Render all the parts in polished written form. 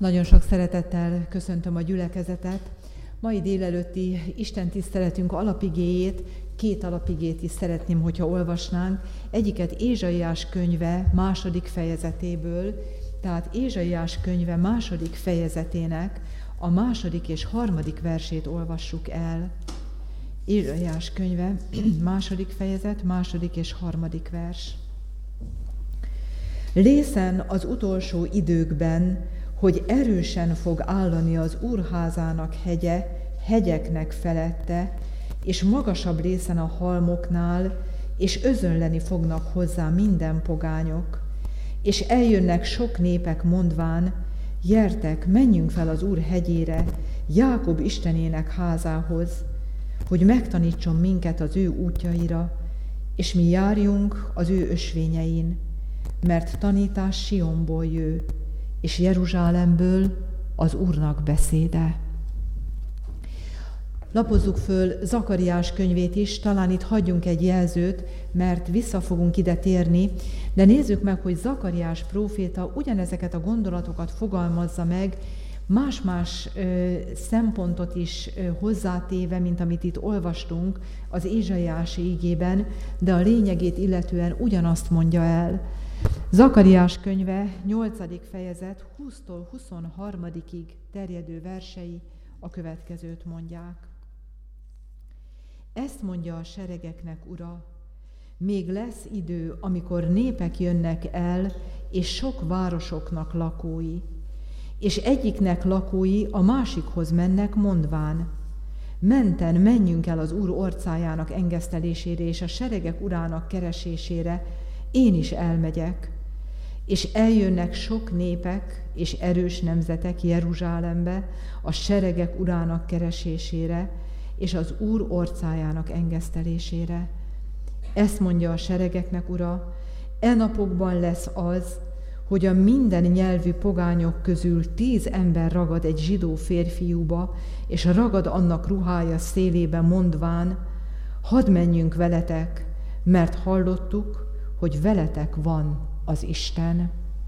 Nagyon sok szeretettel köszöntöm a gyülekezetet. Mai délelőtti istentiszteletünk alapigéjét, két alapigét is szeretném, hogyha olvasnánk. Egyiket Ézsaiás könyve 2. fejezetéből, tehát Ézsaiás könyve 2. fejezetének a 2. és 3. versét olvassuk el. Ézsaiás könyve 2. fejezet, 2. és 3. vers. Lészen az utolsó időkben, hogy erősen fog állani az Úrházának hegye, hegyeknek felette, és magasabb lészen a halmoknál, és özönleni fognak hozzá minden pogányok. És eljönnek sok népek mondván, gyertek, menjünk fel az Úr hegyére, Jákob Istenének házához, hogy megtanítson minket az ő útjaira, és mi járjunk az ő ösvényein, mert tanítás Sionból jő, és Jeruzsálemből az Úrnak beszéde. Lapozzuk föl Zakariás könyvét is, talán itt hagyjunk egy jelzőt, mert vissza fogunk ide térni, de nézzük meg, hogy Zakariás próféta ugyanezeket a gondolatokat fogalmazza meg, más-más szempontot is hozzátéve, mint amit itt olvastunk az Ézsaiási igében, de a lényegét illetően ugyanazt mondja el. Zakariás könyve 8. fejezet 20-tól 23-ig terjedő versei a következőt mondják. Ezt mondja a seregeknek Ura, még lesz idő, amikor népek jönnek el, és sok városoknak lakói, és egyiknek lakói a másikhoz mennek mondván, menten menjünk el az Úr orcájának engesztelésére, és a seregek Urának keresésére, én is elmegyek, és eljönnek sok népek és erős nemzetek Jeruzsálembe a seregek Urának keresésére, és az Úr orcájának engesztelésére. Ezt mondja a seregeknek Ura, e napokban lesz az, hogy a minden nyelvű pogányok közül 10 ember ragad egy zsidó férfiúba, és ragad annak ruhája szélébe mondván, hadd menjünk veletek, mert hallottuk, hogy veletek van az Isten.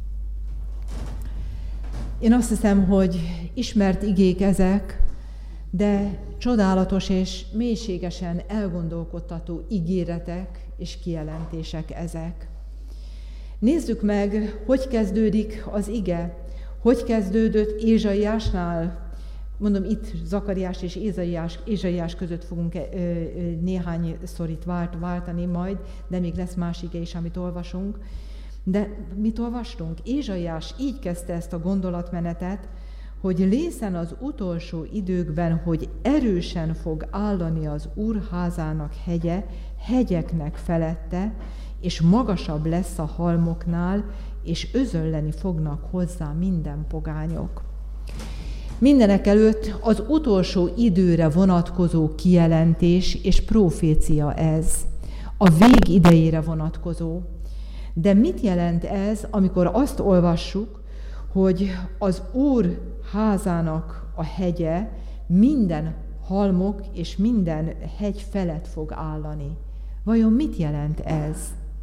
Én azt hiszem, hogy ismert igék ezek, de csodálatos és mélységesen elgondolkodtató ígéretek és kijelentések ezek. Nézzük meg, hogy kezdődik az ige, hogy kezdődött Ézsaiásnál. Mondom, itt Zakariás és Ézsaiás között fogunk néhányszor itt váltani majd, de még lesz más ige is, amit olvasunk. De mit olvastunk? Ézsaiás így kezdte ezt a gondolatmenetet, hogy lészen az utolsó időkben, hogy erősen fog állani az Úr házának hegye, hegyeknek felette, és magasabb lesz a halmoknál, és özönleni fognak hozzá minden pogányok. Mindenekelőtt az utolsó időre vonatkozó kijelentés és profécia ez, a vég idejére vonatkozó. De mit jelent ez, amikor azt olvassuk, hogy az Úr házának a hegye minden halmok és minden hegy felett fog állani? Vajon mit jelent ez?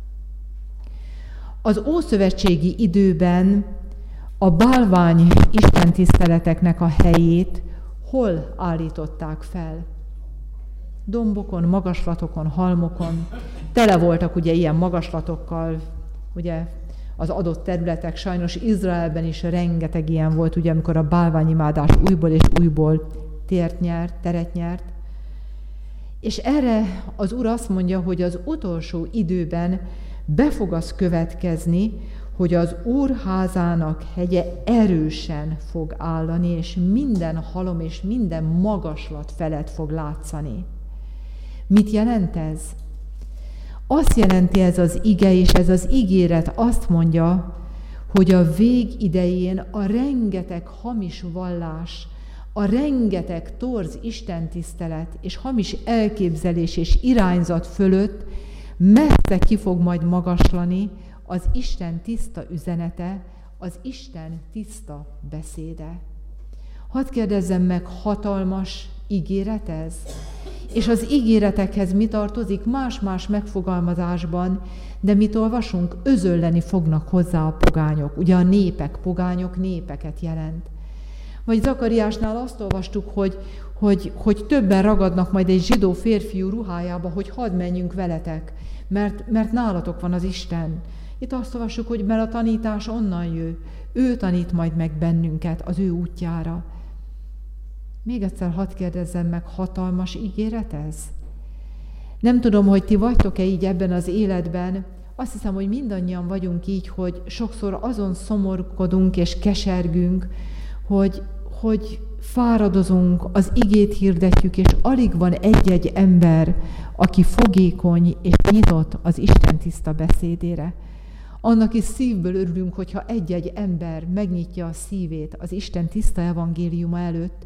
Az ószövetségi időben a bálvány istentiszteleteknek a helyét hol állították fel? Dombokon, magaslatokon, halmokon. Tele voltak ugye ilyen magaslatokkal, ugye az adott területek, sajnos Izraelben is rengeteg ilyen volt, ugye amikor a bálványimádás újból és újból teret nyert. És erre az Úr azt mondja, hogy az utolsó időben be fog az következni, hogy az Úr házának hegye erősen fog állani, és minden halom és minden magaslat felett fog látszani. Mit jelent ez? Azt jelenti ez az ige, és ez az ígéret azt mondja, hogy a vég idején a rengeteg hamis vallás, a rengeteg torz istentisztelet és hamis elképzelés és irányzat fölött messze ki fog majd magaslani az Isten tiszta üzenete, az Isten tiszta beszéde. Hadd kérdezzem meg, hatalmas ígéret ez? És az ígéretekhez mi tartozik? Más-más megfogalmazásban, de mit olvasunk? Özönleni fognak hozzá a pogányok. Ugye a népek, pogányok népeket jelent. Vagy Zakariásnál azt olvastuk, hogy többen ragadnak majd egy zsidó férfiú ruhájába, hogy hadd menjünk veletek, mert nálatok van az Isten. Itt azt olvassuk, hogy mert a tanítás onnan jön. Ő tanít majd meg bennünket az ő útjára. Még egyszer hadd kérdezzem meg, hatalmas ígéret ez? Nem tudom, hogy ti vagytok-e így ebben az életben. Azt hiszem, hogy mindannyian vagyunk így, hogy sokszor azon szomorkodunk és kesergünk, hogy fáradozunk, az igét hirdetjük, és alig van egy-egy ember, aki fogékony és nyitott az Isten tiszta beszédére. Annak is szívből örülünk, hogyha egy-egy ember megnyitja a szívét az Isten tiszta evangéliuma előtt,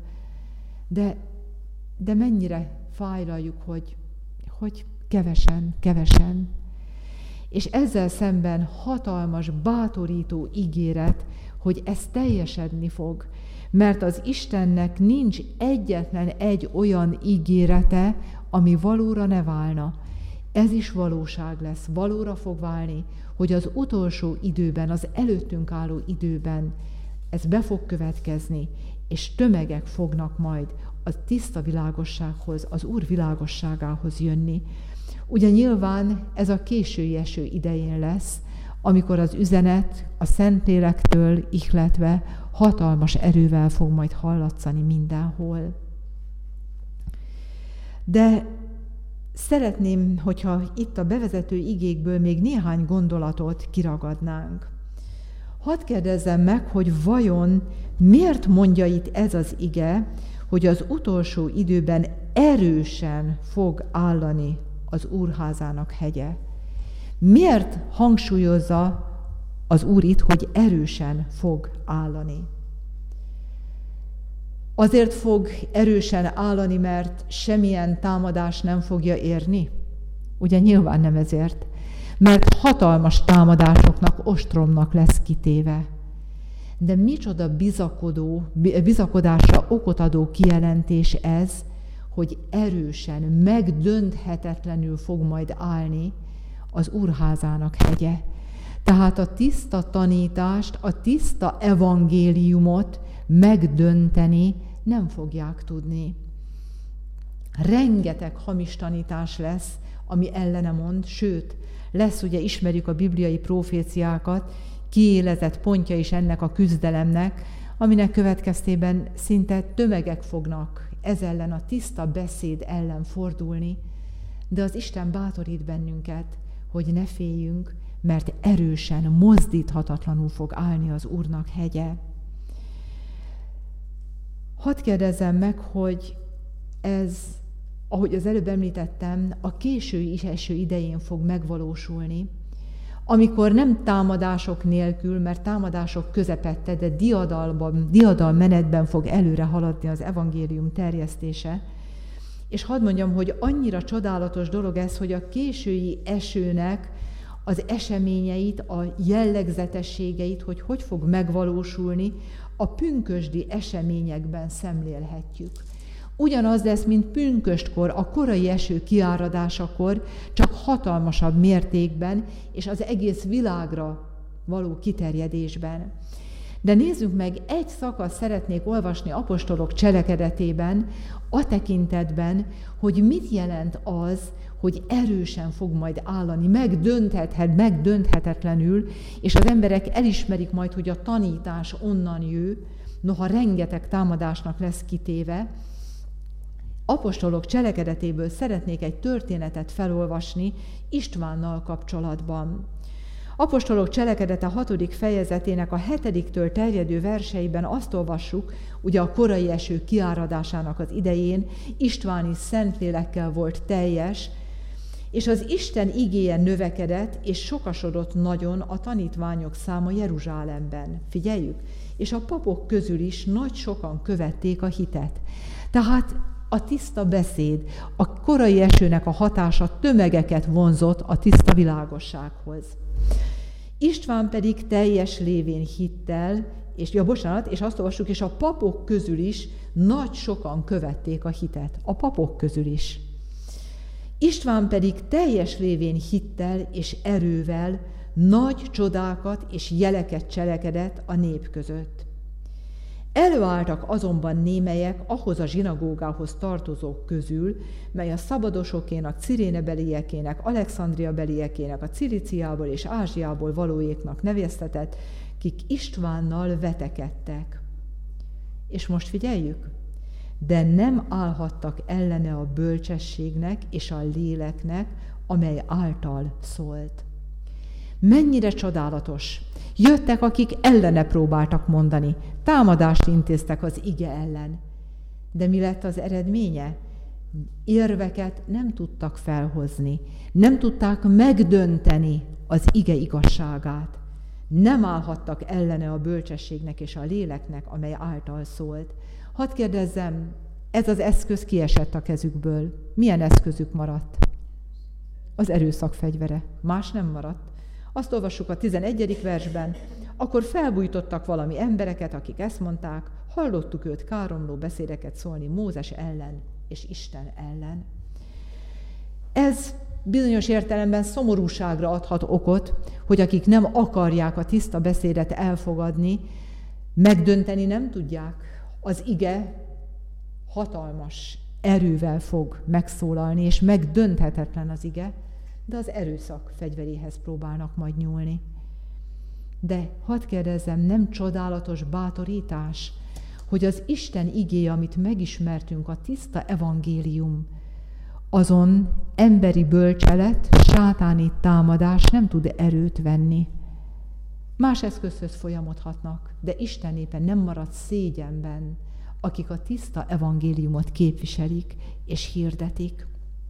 de mennyire fájlaljuk, hogy kevesen. És ezzel szemben hatalmas, bátorító ígéret, hogy ez teljesedni fog, mert az Istennek nincs egyetlen egy olyan ígérete, ami valóra ne válna. Ez is valóság lesz, valóra fog válni, hogy az utolsó időben, az előttünk álló időben ez be fog következni, és tömegek fognak majd a tiszta világossághoz, az Úr világosságához jönni. Ugye nyilván ez a késői eső idején lesz, amikor az üzenet a Szentlélektől ihletve hatalmas erővel fog majd hallatszani mindenhol. De szeretném, hogyha itt a bevezető igékből még néhány gondolatot kiragadnánk. Hadd kérdezzem meg, hogy vajon miért mondja itt ez az ige, hogy az utolsó időben erősen fog állani az Úrházának hegye. Miért hangsúlyozza az Úr itt, hogy erősen fog állani? Azért fog erősen állani, mert semmilyen támadás nem fogja érni? Ugye nyilván nem ezért, mert hatalmas támadásoknak, ostromnak lesz kitéve. De micsoda bizakodásra okot adó kijelentés ez, hogy erősen, megdönthetetlenül fog majd állni az Úrházának hegye. Tehát a tiszta tanítást, a tiszta evangéliumot megdönteni nem fogják tudni. Rengeteg hamis tanítás lesz, ami ellene mond, sőt, lesz, ugye ismerjük a bibliai proféciákat, kiélezett pontja is ennek a küzdelemnek, aminek következtében szinte tömegek fognak ez ellen, a tiszta beszéd ellen fordulni, de az Isten bátorít bennünket, hogy ne féljünk, mert erősen, mozdíthatatlanul fog állni az Úrnak hegye. Hadd kérdezzem meg, hogy ez, ahogy az előbb említettem, a késői eső idején fog megvalósulni, amikor nem támadások nélkül, mert támadások közepette, de diadalmenetben fog előre haladni az evangélium terjesztése. És hadd mondjam, hogy annyira csodálatos dolog ez, hogy a késői esőnek az eseményeit, a jellegzetességeit, hogy fog megvalósulni, a pünkösdi eseményekben szemlélhetjük. Ugyanaz lesz, mint pünköstkor, a korai eső kiáradásakor, csak hatalmasabb mértékben, és az egész világra való kiterjedésben. De nézzük meg, egy szakaszt szeretnék olvasni apostolok cselekedetében, a tekintetben, hogy mit jelent az, hogy erősen fog majd állani, megdönthetetlenül, és az emberek elismerik majd, hogy a tanítás onnan jön, noha rengeteg támadásnak lesz kitéve. Apostolok cselekedetéből szeretnék egy történetet felolvasni Istvánnal kapcsolatban. Apostolok cselekedete 6. fejezetének a 7-től terjedő verseiben azt olvassuk, ugye a korai eső kiáradásának az idején István is Szentlélekkel volt teljes, és az Isten igéje növekedett, és sokasodott nagyon a tanítványok száma Jeruzsálemben. Figyeljük! És a papok közül is nagy sokan követték a hitet. Tehát a tiszta beszéd, a korai esőnek a hatása tömegeket vonzott a tiszta világossághoz. István pedig teljes lévén hittel, és azt olvassuk, és a papok közül is nagy sokan követték a hitet. A papok közül is. István pedig teljes lévén hittel és erővel nagy csodákat és jeleket cselekedett a nép között. Előálltak azonban némelyek ahhoz a zsinagógához tartozók közül, mely a szabadosokének, Cirénebeliekének, Alexandriabeliekének, a Ciliciából és Ázsiából valóéknak neveztetett, kik Istvánnal vetekedtek. És most figyeljük, de nem állhattak ellene a bölcsességnek és a léleknek, amely által szólt. Mennyire csodálatos! Jöttek, akik ellene próbáltak mondani, támadást intéztek az ige ellen. De mi lett az eredménye? Érveket nem tudtak felhozni, nem tudták megdönteni az ige igazságát. Nem állhattak ellene a bölcsességnek és a léleknek, amely által szólt. Hadd kérdezzem, ez az eszköz kiesett a kezükből. Milyen eszközük maradt? Az erőszak fegyvere. Más nem maradt. Azt olvassuk a 11. versben, akkor felbújtottak valami embereket, akik ezt mondták, hallottuk őt káromló beszédeket szólni Mózes ellen és Isten ellen. Ez bizonyos értelemben szomorúságra adhat okot, hogy akik nem akarják a tiszta beszédet elfogadni, megdönteni nem tudják. Az ige hatalmas erővel fog megszólalni, és megdönthetetlen az ige, de az erőszak fegyveréhez próbálnak majd nyúlni. De hadd kérdezzem, nem csodálatos bátorítás, hogy az Isten igéje, amit megismertünk, a tiszta evangélium, azon emberi bölcselet, sátáni támadás nem tud erőt venni. Más eszközhöz folyamodhatnak, de Isten népe nem marad szégyenben, akik a tiszta evangéliumot képviselik és hirdetik.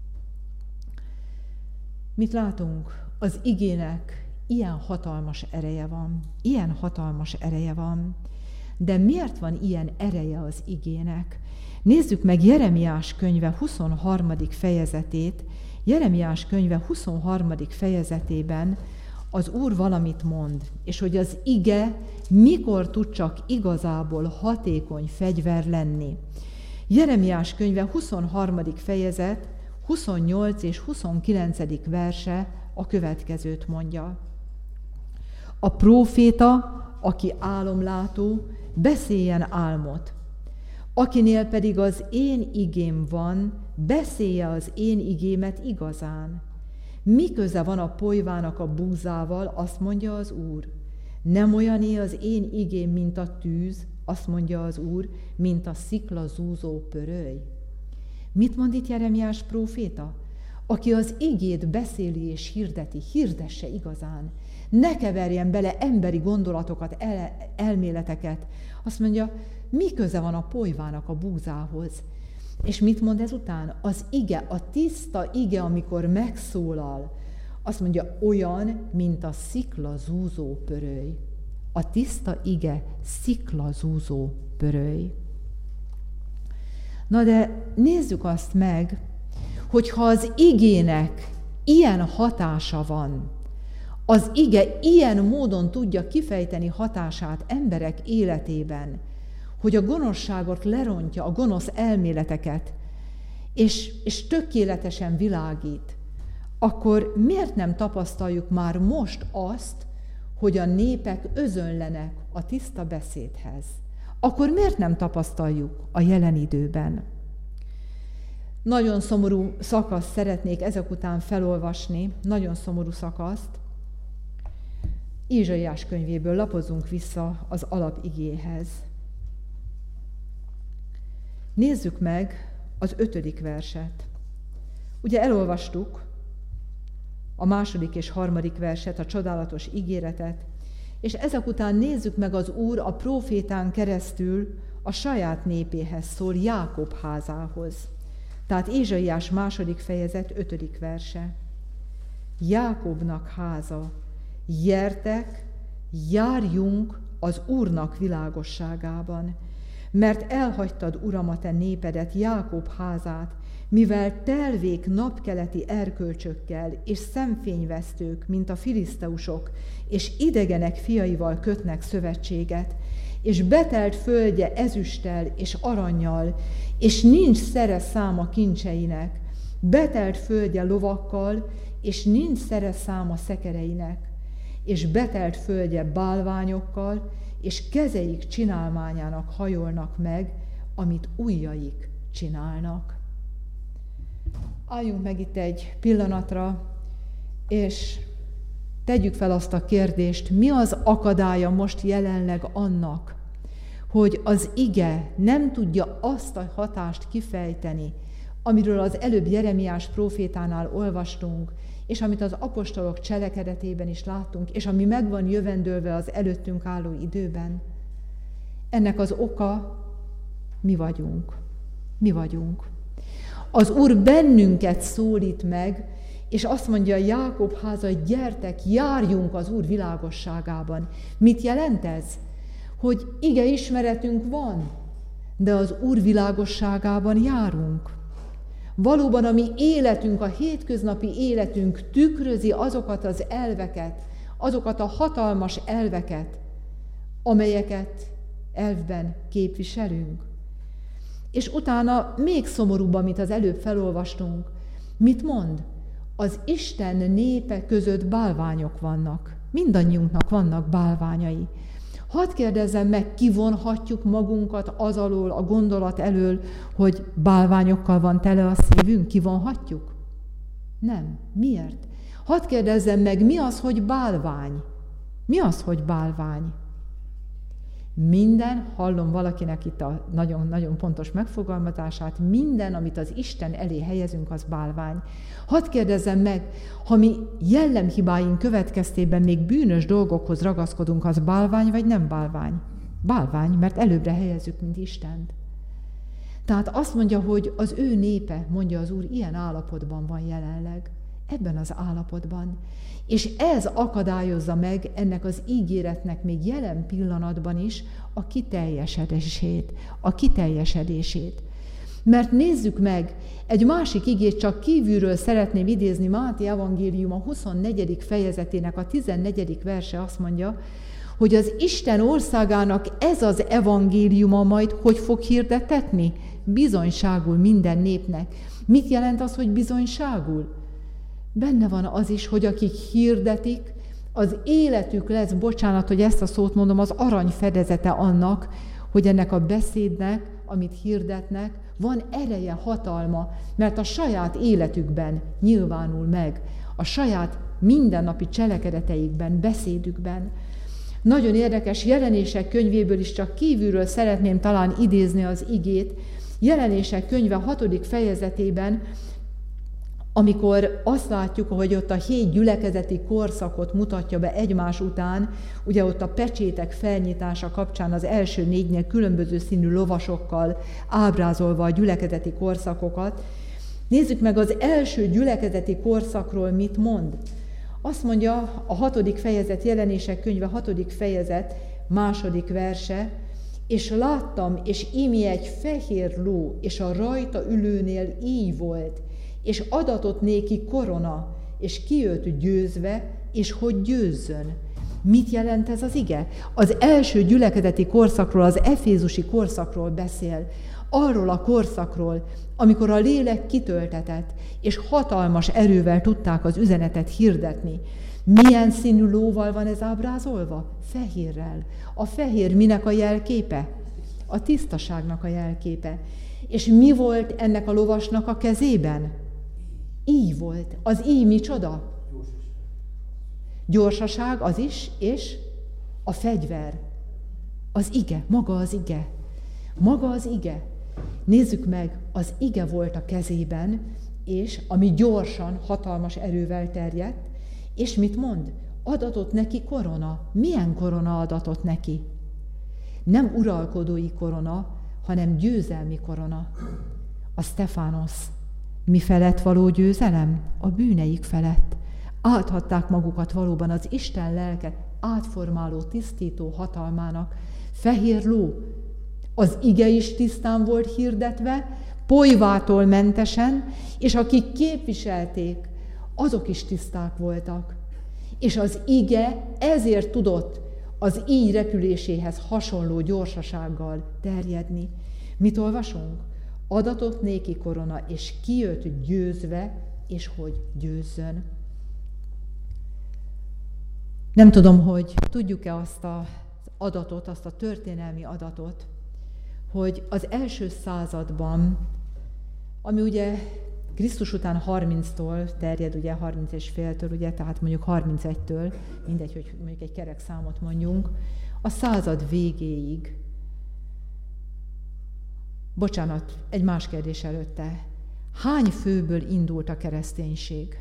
Mit látunk? Az igének ilyen hatalmas ereje van. Ilyen hatalmas ereje van. De miért van ilyen ereje az igének? Nézzük meg Jeremiás könyve 23. fejezetét. Jeremiás könyve 23. fejezetében az Úr valamit mond, és hogy az ige mikor tud csak igazából hatékony fegyver lenni. Jeremiás könyve 23. fejezet 28 és 29. verse a következőt mondja. A próféta, aki álomlátó, beszéljen álmot. Akinél pedig az én igém van, beszélje az én igémet igazán. Mi köze van a polyvának a búzával, azt mondja az Úr. Nem olyané az én igém, mint a tűz, azt mondja az Úr, mint a szikla zúzó pöröly. Mit mond itt Jeremiás próféta? Aki az igét beszéli és hirdeti, hirdesse igazán. Ne keverjen bele emberi gondolatokat, elméleteket. Azt mondja, mi köze van a polyvának a búzához? És mit mond ezután? Az ige, a tiszta ige, amikor megszólal, azt mondja, olyan, mint a szikla zúzó pöröly. A tiszta ige szikla zúzó pöröly. Na de nézzük azt meg, hogyha az igének ilyen hatása van, az ige ilyen módon tudja kifejteni hatását emberek életében, hogy a gonoszságot lerontja, a gonosz elméleteket, és tökéletesen világít, akkor miért nem tapasztaljuk már most azt, hogy a népek özönlenek a tiszta beszédhez? Akkor miért nem tapasztaljuk a jelen időben? Nagyon szomorú szakaszt szeretnék ezek után felolvasni, nagyon szomorú szakaszt. Ézsaiás könyvéből lapozzunk vissza az alapigéhez. Nézzük meg az 5. verset. Ugye elolvastuk a 2. és 3. verset, a csodálatos ígéretet, és ezek után nézzük meg az Úr a prófétán keresztül a saját népéhez szól, Jákob házához. Tehát Ézsaiás 2. fejezet 5. verse. Jákobnak háza, gyertek, járjunk az Úrnak világosságában, mert elhagytad, Uram, a te népedet, Jákob házát, mivel telvék napkeleti erkölcsökkel és szemfényvesztők, mint a filiszteusok, és idegenek fiaival kötnek szövetséget, és betelt földje ezüsttel és arannyal, és nincs szere száma kincseinek, betelt földje lovakkal, és nincs szere száma szekereinek, és betelt földje bálványokkal, és kezeik csinálmányának hajolnak meg, amit ujjaik csinálnak. Álljunk meg itt egy pillanatra, és tegyük fel azt a kérdést, mi az akadálya most jelenleg annak, hogy az ige nem tudja azt a hatást kifejteni, amiről az előbb Jeremiás prófétánál olvastunk, és amit az apostolok cselekedetében is láttunk, és ami meg van jövendőlve az előttünk álló időben. Ennek az oka mi vagyunk. Mi vagyunk. Az Úr bennünket szólít meg, és azt mondja Jákob háza, hogy gyertek, járjunk az Úr világosságában. Mit jelent ez? Hogy ige ismeretünk van, de az Úr világosságában járunk. Valóban a mi életünk, a hétköznapi életünk tükrözi azokat az elveket, azokat a hatalmas elveket, amelyeket elvben képviselünk. És utána még szomorúbb, amit az előbb felolvastunk. Mit mond? Az Isten népe között bálványok vannak. Mindannyiunknak vannak bálványai. Hadd kérdezzem meg, kivonhatjuk magunkat az alól, a gondolat elől, hogy bálványokkal van tele a szívünk? Kivonhatjuk? Nem. Miért? Hadd kérdezzem meg, mi az, hogy bálvány? Mi az, hogy bálvány? Minden, hallom valakinek itt a nagyon-nagyon pontos megfogalmazását, minden, amit az Isten elé helyezünk, az bálvány. Hadd kérdezzem meg, ha mi jellemhibáink következtében még bűnös dolgokhoz ragaszkodunk, az bálvány vagy nem bálvány? Bálvány, mert előbbre helyezzük, mint Istent. Tehát azt mondja, hogy az ő népe, mondja az Úr, ilyen állapotban van jelenleg. Ebben az állapotban. És ez akadályozza meg ennek az ígéretnek még jelen pillanatban is a kiteljesedését. Mert nézzük meg, egy másik igét csak kívülről szeretném idézni, Máté evangélium a 24. fejezetének a 14. verse azt mondja, hogy az Isten országának ez az evangéliuma majd hogy fog hirdetetni? Bizonyságul minden népnek. Mit jelent az, hogy bizonyságul? Benne van az is, hogy akik hirdetik, az életük lesz, bocsánat, hogy ezt a szót mondom, az arany fedezete annak, hogy ennek a beszédnek, amit hirdetnek, van ereje, hatalma, mert a saját életükben nyilvánul meg, a saját mindennapi cselekedeteikben, beszédükben. Nagyon érdekes, Jelenések könyvéből is csak kívülről szeretném talán idézni az igét. Jelenések könyve 6. fejezetében, amikor azt látjuk, hogy ott a 7 gyülekezeti korszakot mutatja be egymás után, ugye ott a pecsétek felnyitása kapcsán az első 4-nél különböző színű lovasokkal ábrázolva a gyülekezeti korszakokat. Nézzük meg az első gyülekezeti korszakról mit mond. Azt mondja a 6. fejezet, Jelenések könyve 6. fejezet, 2. verse, és láttam, és íme egy fehér ló, és a rajta ülőnél így volt, és adatott néki korona, és kijött győzve, és hogy győzzön. Mit jelent ez az ige? Az első gyülekezeti korszakról, az efézusi korszakról beszél. Arról a korszakról, amikor a lélek kitöltetett, és hatalmas erővel tudták az üzenetet hirdetni. Milyen színű lóval van ez ábrázolva? Fehérrel. A fehér minek a jelképe? A tisztaságnak a jelképe. És mi volt ennek a lovasnak a kezében? Íj volt. Az íj micsoda? Gyorsaság az is, és a fegyver. Az ige, maga az ige. Maga az ige. Nézzük meg, az ige volt a kezében, és ami gyorsan, hatalmas erővel terjedt, és mit mond? Adatott neki korona. Milyen korona adatott neki? Nem uralkodói korona, hanem győzelmi korona. A Sztefánosz. Mi felett való győzelem? A bűneik felett. Áthatták magukat valóban az Isten lelke átformáló, tisztító hatalmának. Fehér ló. Az ige is tisztán volt hirdetve, polyvától mentesen, és akik képviselték, azok is tiszták voltak. És az ige ezért tudott az íj repüléséhez hasonló gyorsasággal terjedni. Mit olvasunk? Adatott néki korona, és kijött győzve, és hogy győzzön. Nem tudom, hogy tudjuk-e azt az adatot, azt a történelmi adatot, hogy az első században, ami ugye Krisztus után 30-tól terjed, ugye 30 és féltől, ugye, tehát mondjuk 31-től, mindegy, hogy mondjuk egy kerek számot mondjunk, a század végéig. Bocsánat, egy más kérdés előtte. Hány főből indult a kereszténység?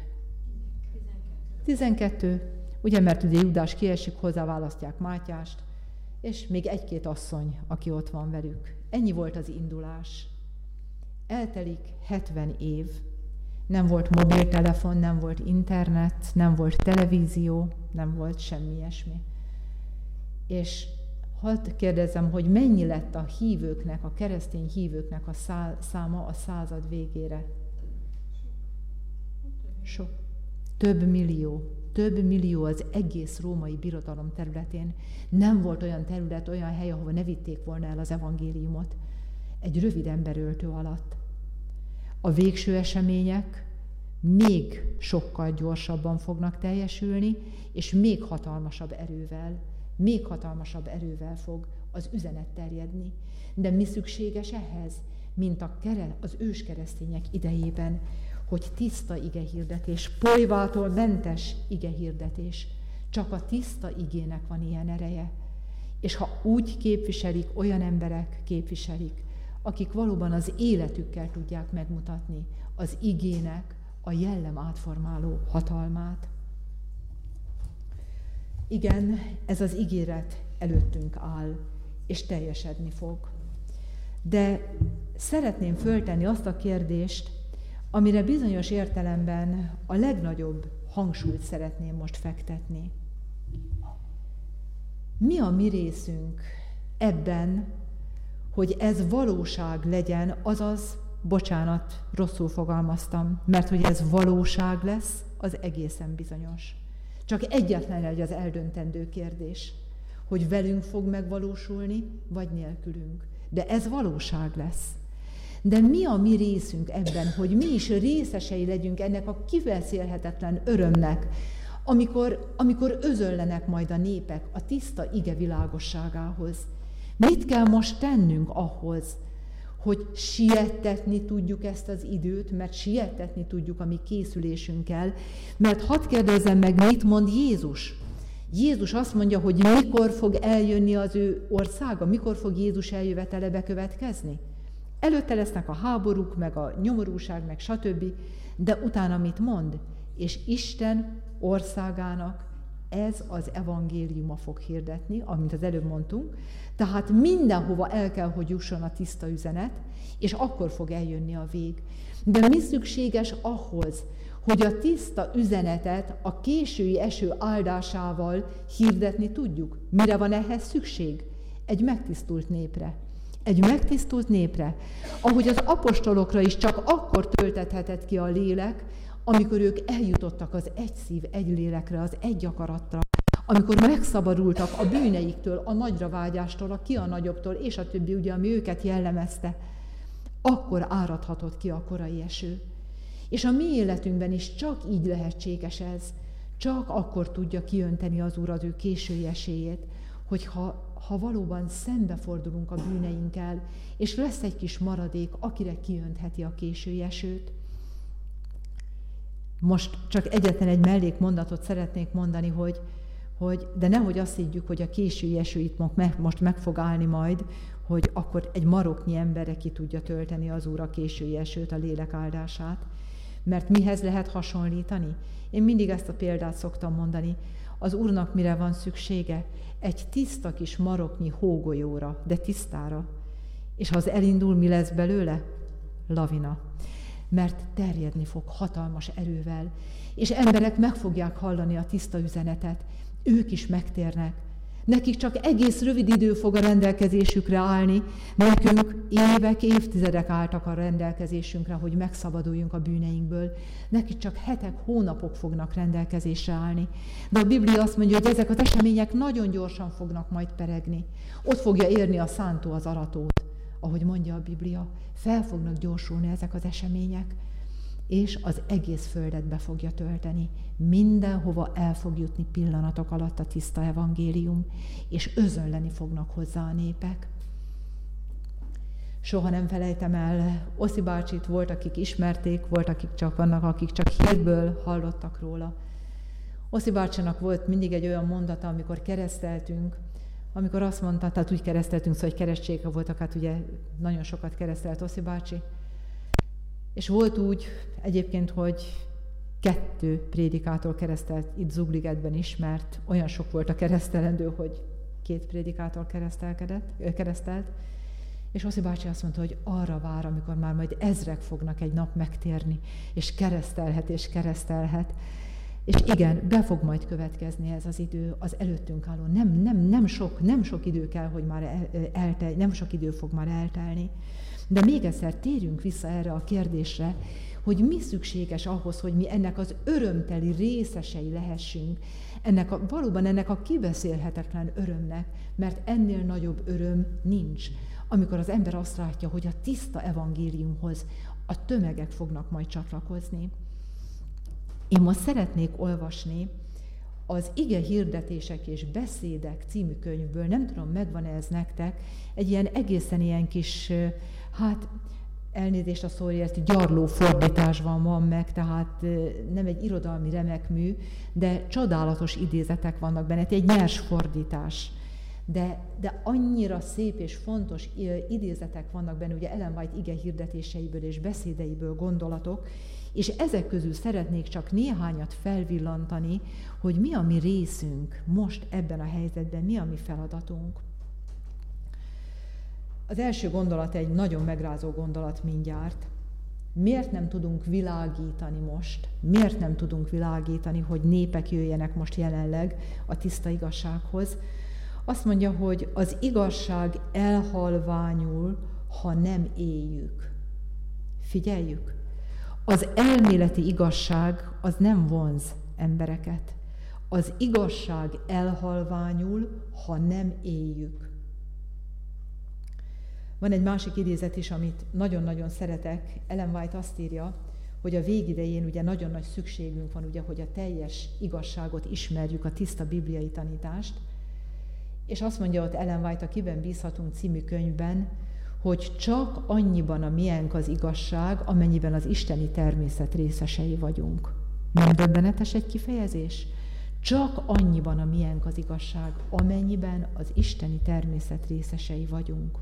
12. Ugye, mert ugye Judás kiesik, hozzáválasztják Mátyást, és még egy-két asszony, aki ott van velük. Ennyi volt az indulás. Eltelik 70 év. Nem volt mobiltelefon, nem volt internet, nem volt televízió, nem volt semmi ilyesmi. És hadd kérdezem, hogy mennyi lett a hívőknek, a keresztény hívőknek a száma a század végére? Sok. Több millió az egész római birodalom területén. Nem volt olyan terület, olyan hely, ahova ne vitték volna el az evangéliumot. Egy rövid emberöltő alatt. A végső események még sokkal gyorsabban fognak teljesülni, és még hatalmasabb erővel fog az üzenet terjedni. De mi szükséges ehhez, mint az őskeresztények idejében, hogy tiszta igehirdetés, polyvától mentes igehirdetés. Csak a tiszta igének van ilyen ereje. És ha úgy képviselik, olyan emberek képviselik, akik valóban az életükkel tudják megmutatni az igének a jellem átformáló hatalmát. Igen, ez az ígéret előttünk áll, és teljesedni fog. De szeretném föltenni azt a kérdést, amire bizonyos értelemben a legnagyobb hangsúlyt szeretném most fektetni. Mi a mi részünk ebben, hogy ez valóság legyen, azaz, bocsánat, rosszul fogalmaztam, mert hogy ez valóság lesz, az egészen bizonyos. Csak egyetlen egy az eldöntendő kérdés, hogy velünk fog megvalósulni, vagy nélkülünk. De ez valóság lesz. De mi a mi részünk ebben, hogy mi is részesei legyünk ennek a kiveszélhetetlen örömnek, amikor özönlenek majd a népek a tiszta ige világosságához. Mit kell most tennünk ahhoz, hogy siettetni tudjuk ezt az időt, mert siettetni tudjuk a mi készülésünkkel, mert hadd kérdezzem meg, mit mond Jézus? Jézus azt mondja, hogy mikor fog eljönni az ő országa, mikor fog Jézus eljövetele bekövetkezni? Előtte lesznek a háborúk, meg a nyomorúság, meg stb., de utána mit mond? És Isten országának ez az evangéliuma fog hirdetni, amint az előbb mondtunk, tehát mindenhova el kell, hogy jusson a tiszta üzenet, és akkor fog eljönni a vég. De mi szükséges ahhoz, hogy a tiszta üzenetet a késői eső áldásával hirdetni tudjuk? Mire van ehhez szükség? Egy megtisztult népre. Egy megtisztult népre, ahogy az apostolokra is csak akkor töltethetett ki a lélek, amikor ők eljutottak az egy szív, egy lélekre, az egy akaratra, amikor megszabadultak a bűneiktől, a nagyra vágyástól, a ki a nagyobbtól, és a többi, ugye, ami őket jellemezte, akkor áradhatott ki a korai eső. És a mi életünkben is csak így lehetséges ez, csak akkor tudja kiönteni az Úr az ő késői esélyét, hogyha valóban szembefordulunk a bűneinkkel, és lesz egy kis maradék, akire kiöntheti a késői esőt. Most csak egyetlen egy mellékmondatot szeretnék mondani, hogy de nehogy azt higgyük, hogy a késői eső itt most meg fog állni majd, hogy akkor egy maroknyi emberre ki tudja tölteni az Úr a késői esőt, a lélek áldását. Mert mihez lehet hasonlítani? Én mindig ezt a példát szoktam mondani. Az Úrnak mire van szüksége? Egy tiszta kis maroknyi hógolyóra, de tisztára. És ha az elindul, mi lesz belőle? Lavina. Mert terjedni fog hatalmas erővel. És emberek meg fogják hallani a tiszta üzenetet. Ők is megtérnek. Nekik csak egész rövid idő fog a rendelkezésükre állni. Nekünk évek, évtizedek álltak a rendelkezésünkre, hogy megszabaduljunk a bűneinkből. Nekik csak hetek, hónapok fognak rendelkezésre állni. De a Biblia azt mondja, hogy ezek az események nagyon gyorsan fognak majd peregni. Ott fogja érni a szántó az aratót. Ahogy mondja a Biblia, fel fognak gyorsulni ezek az események. és az egész földet be fogja tölteni. Mindenhova el fog jutni pillanatok alatt a tiszta evangélium, és özönleni fognak hozzá a népek. Soha nem felejtem el, Oszi bácsit volt, akik ismerték, volt, akik csak hírből hallottak róla. Oszi bácsinak volt mindig egy olyan mondata, amikor kereszteltünk, amikor azt mondta, tehát úgy kereszteltünk, szóval, hogy keresztségek voltak, hát ugye nagyon sokat keresztelt Oszi bácsi, és volt úgy egyébként, hogy 2 prédikátor keresztelt itt Zugligetben is, mert olyan sok volt a keresztelendő, hogy 2 prédikátor keresztelt, és Oszi bácsi azt mondta, hogy arra vár, amikor már majd ezrek fognak egy nap megtérni, és keresztelhet. És igen, be fog majd következni ez az idő, az előttünk álló. Nem sok idő kell, hogy már nem sok idő fog már eltelni. De még egyszer térjünk vissza erre a kérdésre, hogy mi szükséges ahhoz, hogy mi ennek az örömteli részesei lehessünk, valóban ennek a kibeszélhetetlen örömnek, mert ennél nagyobb öröm nincs, amikor az ember azt látja, hogy a tiszta evangéliumhoz a tömegek fognak majd csatlakozni. Én most szeretnék olvasni az Ige hirdetések és beszédek című könyvből, nem tudom, megvan-e ez nektek, egy egészen ilyen kis, elnézést a szóért, gyarló fordításban van meg, tehát nem egy irodalmi remekmű, de csodálatos idézetek vannak benne, egy nyers fordítás. De annyira szép és fontos idézetek vannak benne, ugye Ellen White ige hirdetéseiből és beszédeiből gondolatok, és ezek közül szeretnék csak néhányat felvillantani, hogy mi a mi részünk most ebben a helyzetben, mi a mi feladatunk. Az első gondolat egy nagyon megrázó gondolat mindjárt. Miért nem tudunk világítani most? Miért nem tudunk világítani, hogy népek jöjjenek most jelenleg a tiszta igazsághoz? Azt mondja, hogy az igazság elhalványul, ha nem éljük. Figyeljük! Az elméleti igazság az nem vonz embereket. Az igazság elhalványul, ha nem éljük. Van egy másik idézet is, amit nagyon-nagyon szeretek. Ellen White azt írja, hogy a végidején ugye nagyon nagy szükségünk van, ugye, hogy a teljes igazságot ismerjük, a tiszta bibliai tanítást. És azt mondja ott Ellen White a Kiben bízhatunk című könyvben, hogy csak annyiban a miénk az igazság, amennyiben az isteni természet részesei vagyunk. Nem döbbenetes egy kifejezés? Csak annyiban a miénk az igazság, amennyiben az isteni természet részesei vagyunk.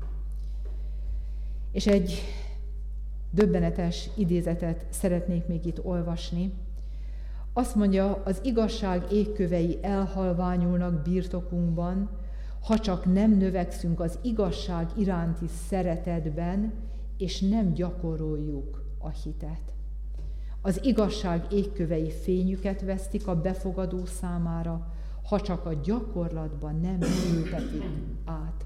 És egy döbbenetes idézetet szeretnék még itt olvasni. Azt mondja, az igazság égkövei elhalványulnak birtokunkban, ha csak nem növekszünk az igazság iránti szeretetben, és nem gyakoroljuk a hitet. Az igazság égkövei fényüket vesztik a befogadó számára, ha csak a gyakorlatban nem ültetik át.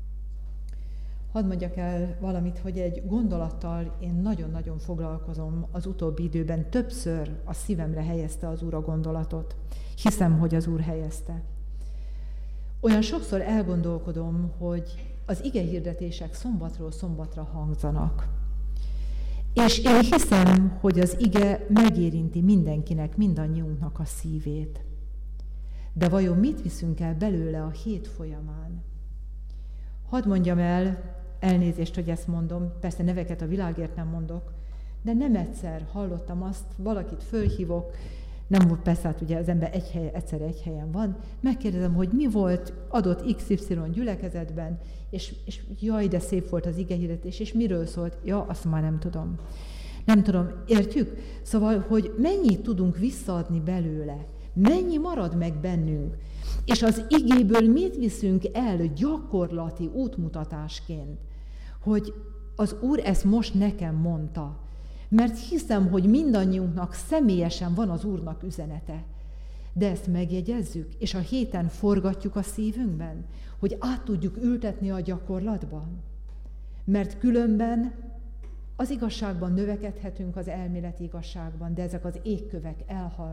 Hadd mondjak el valamit, hogy egy gondolattal én nagyon-nagyon foglalkozom az utóbbi időben. Többször a szívemre helyezte az Úr a gondolatot. Hiszem, hogy az Úr helyezte. Olyan sokszor elgondolkodom, hogy az igehirdetések szombatról szombatra hangzanak. És én hiszem, hogy az ige megérinti mindenkinek, mindannyiunknak a szívét. De vajon mit viszünk el belőle a hét folyamán? Hadd mondjam el, elnézést, hogy ezt mondom, persze neveket a világért nem mondok, de nem egyszer hallottam azt, valakit fölhívok, nem volt persze, hát ugye az ember egyszer egy helyen van, megkérdezem, hogy mi volt adott XY gyülekezetben, és jaj, de szép volt az igehirdetés, és miről szólt? Ja, azt már nem tudom. Nem tudom, értjük? Szóval, hogy mennyit tudunk visszaadni belőle, mennyi marad meg bennünk, és az igéből mit viszünk el gyakorlati útmutatásként, hogy az Úr ezt most nekem mondta, mert hiszem, hogy mindannyiunknak személyesen van az Úrnak üzenete. De ezt megjegyezzük, és a héten forgatjuk a szívünkben, hogy át tudjuk ültetni a gyakorlatban. Mert különben az igazságban növekedhetünk, az elméleti igazságban, de ezek az égkövek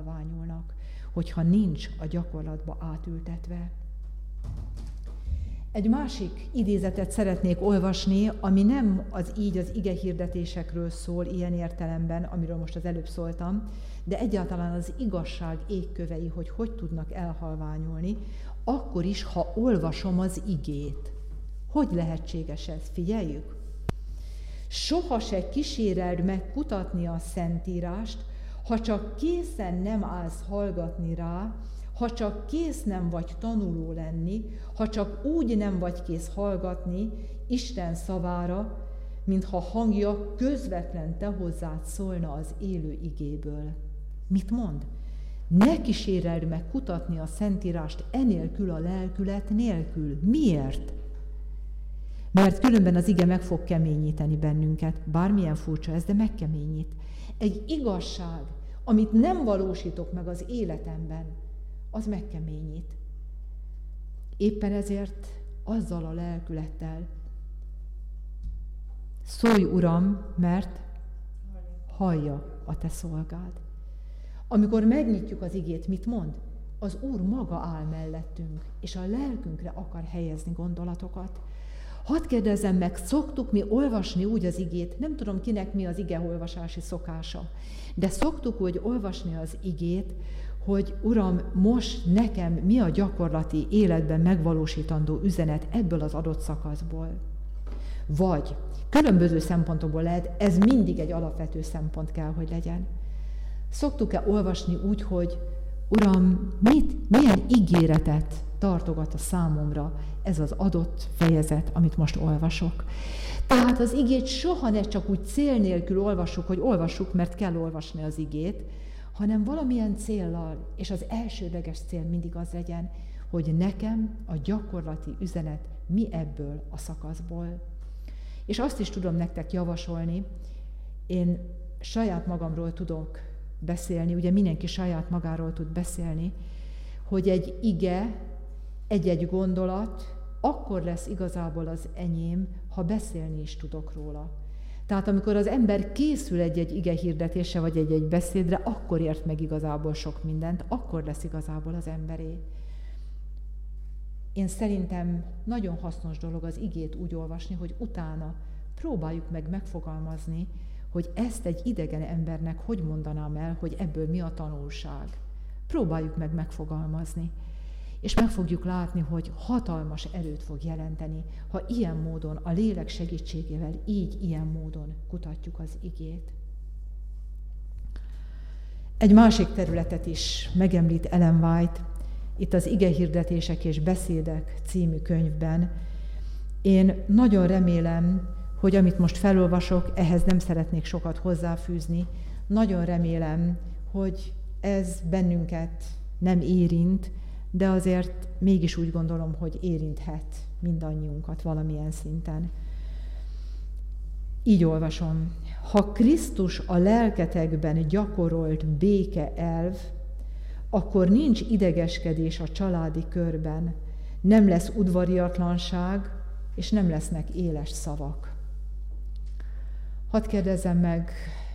elhalványulnak, hogyha nincs a gyakorlatba átültetve. Egy másik idézetet szeretnék olvasni, ami nem az ige hirdetésekről szól ilyen értelemben, amiről most az előbb szóltam, de egyáltalán az igazság égkövei, hogy tudnak elhalványulni, akkor is, ha olvasom az igét. Hogy lehetséges ez? Figyeljük! Soha se kíséreld meg kutatni a Szentírást, ha csak készen nem állsz hallgatni rá, ha csak kész nem vagy tanuló lenni, ha csak úgy nem vagy kész hallgatni Isten szavára, mintha hangja közvetlen te hozzád szólna az élő igéből. Mit mond? Ne kíséreld meg kutatni a Szentírást enélkül a lelkület nélkül. Miért? Mert különben az ige meg fog keményíteni bennünket. Bármilyen furcsa ez, de megkeményít. Egy igazság, amit nem valósítok meg az életemben, az megkeményít. Éppen ezért azzal a lelkülettel: szólj, Uram, mert hallja a te szolgád. Amikor megnyitjuk az igét, mit mond? Az Úr maga áll mellettünk, és a lelkünkre akar helyezni gondolatokat. Hadd kérdezzem meg, szoktuk mi olvasni úgy az igét, nem tudom kinek mi az igeolvasási szokása, de szoktuk úgy olvasni az igét, hogy Uram, most nekem mi a gyakorlati életben megvalósítandó üzenet ebből az adott szakaszból. Vagy különböző szempontokból lehet, ez mindig egy alapvető szempont kell, hogy legyen. Szoktuk-e olvasni úgy, hogy Uram, milyen ígéretet tartogat a számomra ez az adott fejezet, amit most olvasok. Tehát az igét soha ne csak úgy cél nélkül olvassuk, hogy olvassuk, mert kell olvasni az igét, hanem valamilyen céllal, és az elsődleges cél mindig az legyen, hogy nekem a gyakorlati üzenet mi ebből a szakaszból. És azt is tudom nektek javasolni, én saját magamról tudok beszélni, ugye mindenki saját magáról tud beszélni, hogy egy ige, egy-egy gondolat akkor lesz igazából az enyém, ha beszélni is tudok róla. Tehát amikor az ember készül egy-egy ige hirdetése, vagy egy-egy beszédre, akkor ért meg igazából sok mindent, akkor lesz igazából az emberé. Én szerintem nagyon hasznos dolog az igét úgy olvasni, hogy utána próbáljuk meg megfogalmazni, hogy ezt egy idegen embernek hogy mondanám el, hogy ebből mi a tanulság. Próbáljuk meg megfogalmazni. És meg fogjuk látni, hogy hatalmas erőt fog jelenteni, ha ilyen módon, a lélek segítségével, ilyen módon kutatjuk az igét. Egy másik területet is megemlít Ellen White, itt az Igehirdetések és beszédek című könyvben. Én nagyon remélem, hogy amit most felolvasok, ehhez nem szeretnék sokat hozzáfűzni. Nagyon remélem, hogy ez bennünket nem érint, de azért mégis úgy gondolom, hogy érinthet mindannyiunkat valamilyen szinten. Így olvasom. Ha Krisztus a lelketekben gyakorolt béke elv, akkor nincs idegeskedés a családi körben, nem lesz udvariatlanság, és nem lesznek éles szavak. Hadd kérdezzem meg,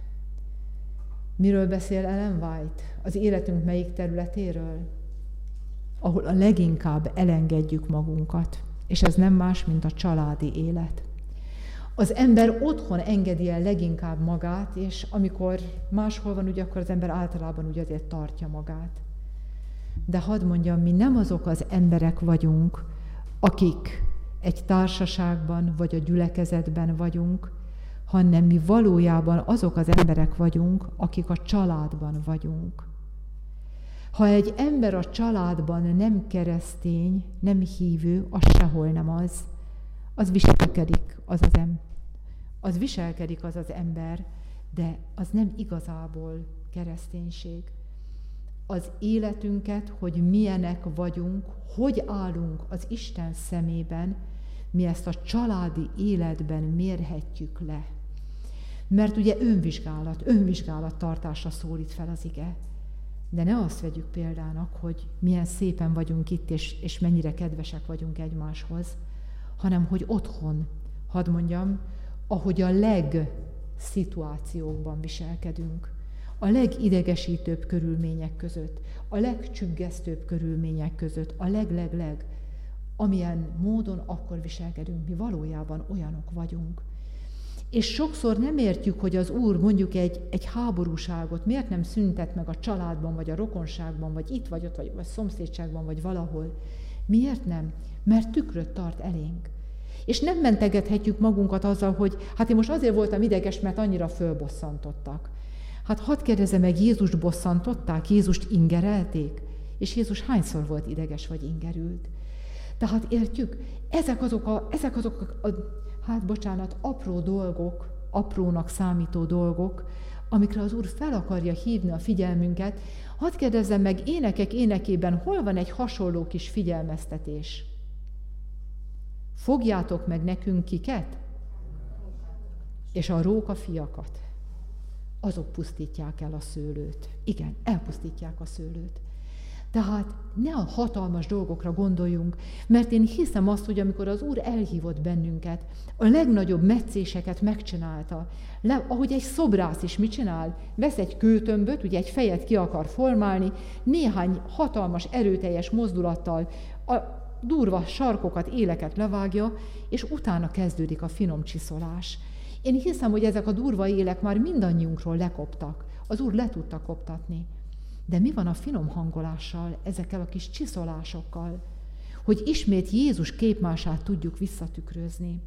miről beszél Ellen White? Az életünk melyik területéről? Ahol a leginkább elengedjük magunkat, és ez nem más, mint a családi élet. Az ember otthon engedi el leginkább magát, és amikor máshol van, ugye, akkor az ember általában ugye azért tartja magát. De hadd mondjam, mi nem azok az emberek vagyunk, akik egy társaságban vagy a gyülekezetben vagyunk, hanem mi valójában azok az emberek vagyunk, akik a családban vagyunk. Ha egy ember a családban nem keresztény, nem hívő, az sehol nem az. Az viselkedik az az ember, de az nem igazából kereszténység. Az életünket, hogy milyenek vagyunk, hogy állunk az Isten szemében, mi ezt a családi életben mérhetjük le. Mert ugye önvizsgálat tartásra szólít fel az ige. De ne azt vegyük példának, hogy milyen szépen vagyunk itt, és mennyire kedvesek vagyunk egymáshoz, hanem hogy otthon, hadd mondjam, ahogy a legszituációkban viselkedünk, a legidegesítőbb körülmények között, a legcsüggesztőbb körülmények között, a amilyen módon akkor viselkedünk, mi valójában olyanok vagyunk. És sokszor nem értjük, hogy az Úr mondjuk egy háborúságot miért nem szüntet meg a családban, vagy a rokonságban, vagy itt, vagy ott, vagy szomszédságban, vagy valahol. Miért nem? Mert tükröt tart elénk. És nem mentegethetjük magunkat azzal, hogy hát én most azért voltam ideges, mert annyira fölbosszantottak. Hát hadd kérdezem meg, Jézust bosszantották, Jézust ingerelték? És Jézus hányszor volt ideges, vagy ingerült? Tehát értjük, ezek azok a apró dolgok, aprónak számító dolgok, amikre az Úr fel akarja hívni a figyelmünket. Hadd kérdezzem meg, énekek énekében hol van egy hasonló kis figyelmeztetés? Fogjátok meg nekünk kiket? És a rókafiakat. Azok pusztítják el a szőlőt. Igen, elpusztítják a szőlőt. Tehát ne a hatalmas dolgokra gondoljunk, mert én hiszem azt, hogy amikor az Úr elhívott bennünket, a legnagyobb metszéseket megcsinálta. Ahogy egy szobrász is mit csinál? Vesz egy kőtömböt, ugye egy fejet ki akar formálni, néhány hatalmas, erőteljes mozdulattal a durva sarkokat, éleket levágja, és utána kezdődik a finom csiszolás. Én hiszem, hogy ezek a durva élek már mindannyiunkról lekoptak. Az Úr le tudta koptatni. De mi van a finom hangolással, ezekkel a kis csiszolásokkal, hogy ismét Jézus képmását tudjuk visszatükrözni?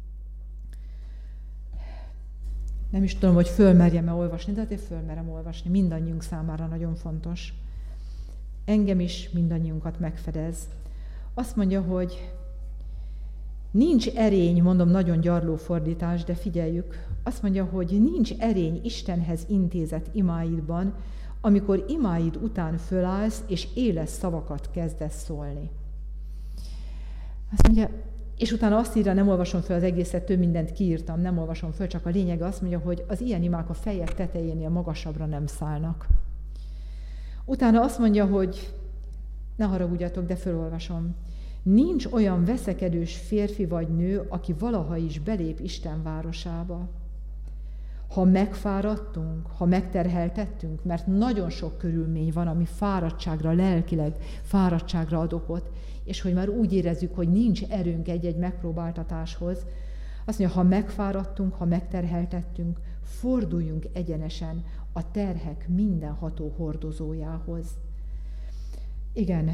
Nem is tudom, hogy fölmerjem-e olvasni, de azért fölmerem olvasni. Mindannyiunk számára nagyon fontos. Engem is, mindannyiunkat megfedez. Azt mondja, hogy nincs erény, mondom, nagyon gyarló fordítás, de figyeljük. Azt mondja, hogy nincs erény Istenhez intézett imáidban, amikor imáid után fölállsz, és éles szavakat kezdesz szólni. Azt mondja, és utána azt írja, nem olvasom föl az egészet, több mindent kiírtam, nem olvasom föl, csak a lényeg azt mondja, hogy az ilyen imák a fejek tetejénél magasabbra nem szállnak. Utána azt mondja, hogy ne haragudjatok, de fölolvasom. Nincs olyan veszekedős férfi vagy nő, aki valaha is belép Isten városába. Ha megfáradtunk, ha megterheltettünk, mert nagyon sok körülmény van, ami fáradtságra, lelkileg fáradtságra ad okot, és hogy már úgy érezzük, hogy nincs erőnk egy-egy megpróbáltatáshoz, azt mondja, ha megfáradtunk, ha megterheltettünk, forduljunk egyenesen a terhek mindenható hordozójához. Igen.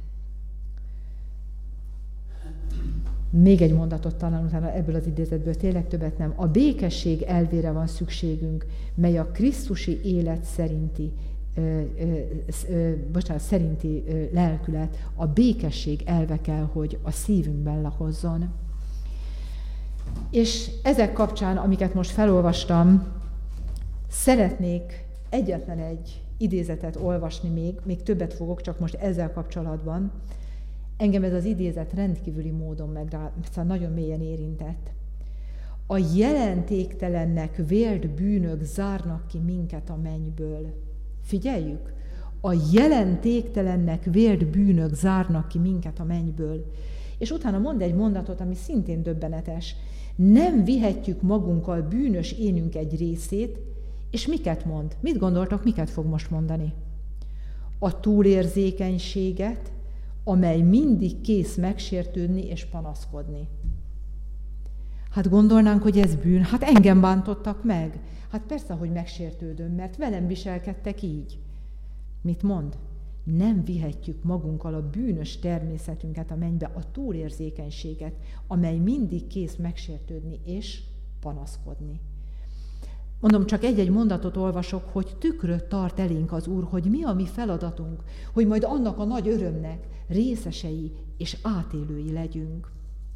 Még egy mondatot talán utána ebből az idézetből, tényleg többet nem. A békesség elvére van szükségünk, mely a krisztusi élet szerinti lelkület, a békesség elve kell, hogy a szívünkben lakozzon. És ezek kapcsán, amiket most felolvastam, szeretnék egyetlen egy idézetet olvasni még többet fogok, csak most ezzel kapcsolatban. Engem ez az idézet rendkívüli módon nagyon mélyen érintett. A jelentéktelennek vélt bűnök zárnak ki minket a mennyből. Figyeljük! A jelentéktelennek vélt bűnök zárnak ki minket a mennyből. És utána mond egy mondatot, ami szintén döbbenetes. Nem vihetjük magunkkal bűnös énünk egy részét, és miket mond? Mit gondoltak, miket fog most mondani? A túlérzékenységet, amely mindig kész megsértődni és panaszkodni. Hát gondolnánk, hogy ez bűn. Hát engem bántottak meg. Hát persze, hogy megsértődöm, mert velem viselkedtek így. Mit mond? Nem vihetjük magunkkal a bűnös természetünket a mennybe, a túlérzékenységet, amely mindig kész megsértődni és panaszkodni. Mondom, csak egy-egy mondatot olvasok, hogy tükröt tart elénk az Úr, hogy mi a mi feladatunk, hogy majd annak a nagy örömnek részesei és átélői legyünk.